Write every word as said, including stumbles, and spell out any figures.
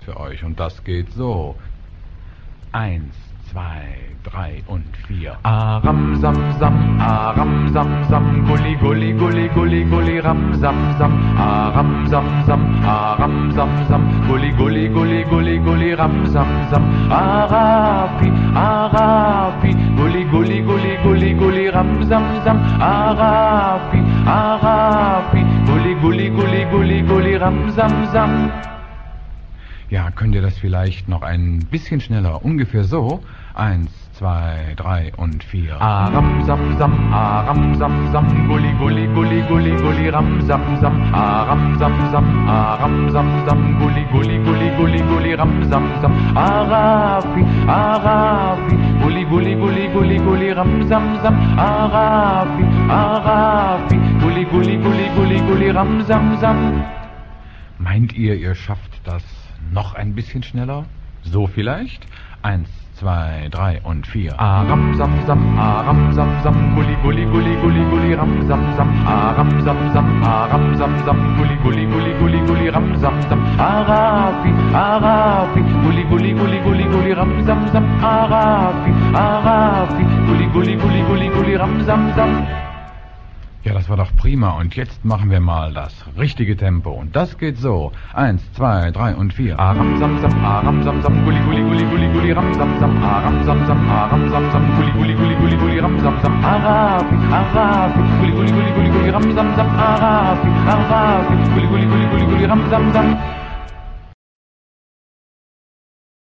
für euch und das geht so. Eins, zwei, drei und vier. Aram sam sam, aram sam sam, gulli gulli gulli gulli gulli ram sam sam, aram sam sam, aram sam sam, gulli gulli gulli gulli gulli ram sam sam, arafi arafi, gulli gulli gulli gulli gulli ram sam sam, arafi arafi, gulli gulli gulli gulli gulli ram sam sam. Ja, könnt ihr das vielleicht noch ein bisschen schneller? Ungefähr so. Eins, zwei, drei und vier. Aram sam sam, aram sam sam, gulli gulli gulli gulli gulli ram sam sam, aram sam sam, aram sam sam, gulli gulli gulli gulli gulli ram sam sam, arafi arafi, gulli gulli gulli gulli gulli ram sam sam, arafi arafi, gulli gulli gulli gulli gulli ram sam sam. Meint ihr, ihr schafft das noch ein bisschen schneller? So vielleicht? Eins, zwei, drei und vier. Aram sam sam, aram sam sam, gulli gulli gulli gulli gulli ram sam sam, aram sam sam, aram sam sam, gulli gulli gulli gulli gulli ram sam sam, arafi arafi, gulli gulli gulli gulli gulli ram sam sam, arafi arafi, gulli gulli gulli gulli gulli ram sam sam. Ja, das war doch prima. Und jetzt machen wir mal das richtige Tempo. Und das geht so. Eins, zwei, drei und vier. Aram sam sam, aram sam sam, gulli gulli gulli gulli gulli ram sam sam, aram sam sam, aram sam sam, gulli gulli gulli gulli gulli ram sam sam, arafi arafi, gulli gulli gulli gulli gulli ram sam sam, arafi arafi, gulli gulli gulli gulli gulli ram sam sam.